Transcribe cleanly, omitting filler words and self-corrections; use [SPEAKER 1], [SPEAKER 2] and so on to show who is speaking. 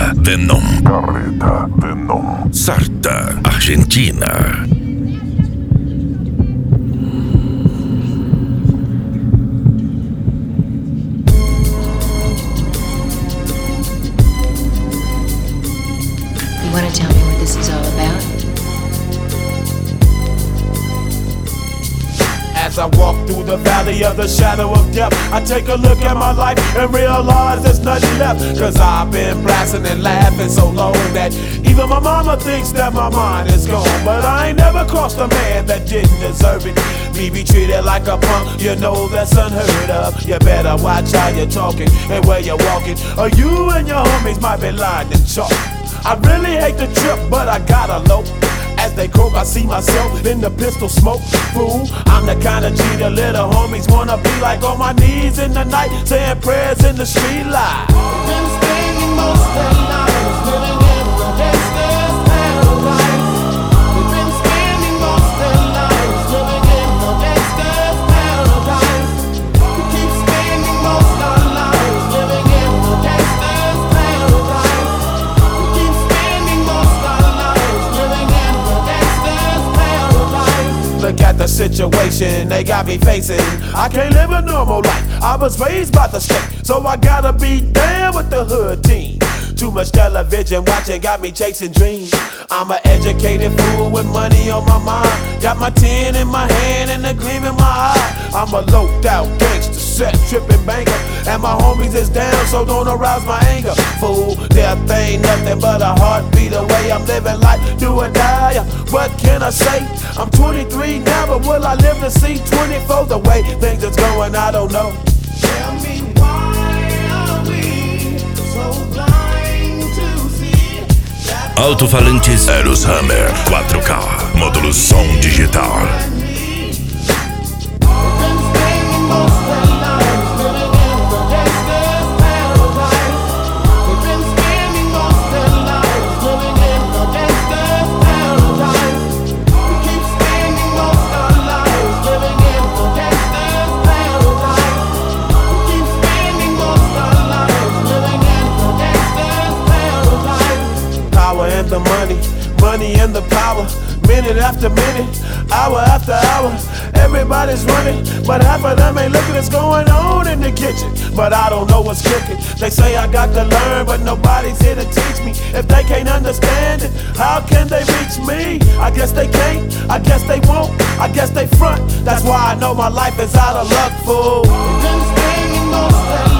[SPEAKER 1] Carreta Venom.
[SPEAKER 2] Carreta Venom.
[SPEAKER 1] Sarta, Argentina.
[SPEAKER 3] You want to tell me what this is all about?
[SPEAKER 4] As I walk through the valley of the shadow of death, I take a look at my life and realize there's nothing left. Cause I've been blasting and laughing so long that even my mama thinks that my mind is gone. But I ain't never crossed a man that didn't deserve it. Me be treated like a punk, you know that's unheard of. You better watch how you're talking and where you're walking, or you and your homies might be lined in chalk. I really hate the trip, but I gotta low. As they croak, I see myself in the pistol smoke. Fool, I'm the kind of G the little homies wanna be like, on my knees in the night, saying prayers in the street light.
[SPEAKER 5] Been spending most of their lives living in the gangster's paradise. We've been spending most of their lives living in the gangster's paradise. We keep spending most of our lives living in the gangster's paradise. We keep spending most of our lives living in the gangster's paradise.
[SPEAKER 4] Look at the situation they got me facing. I can't live a normal life. I was raised by the state, so I gotta be down with the hood team. Too much television watching got me chasing dreams. I'm an educated fool with money on my mind. Got my tin in my hand and a gleam in my eye. I'm a loped out gangster, set tripping banker, and my homies is down, so don't arouse my anger. Fool, death ain't nothing but a heartbeat away. I'm living life, do or die. What can I say? I'm 23 now, but will I live to see 24? The way things is going, I don't know.
[SPEAKER 5] Tell me why are we so blind to see that
[SPEAKER 1] Alto-falantes Eros Hammer 4K. Módulo som digital.
[SPEAKER 4] The money and the power, minute after minute, hour after hour, everybody's running, but half of them ain't looking what's going on in the kitchen. But I don't know what's cooking. They say I got to learn, but nobody's here to teach me. If they can't understand it, how can they reach me? I guess they can't, I guess they won't, I guess they front. That's why I know my life is out of luck, fool.
[SPEAKER 5] Been spending most of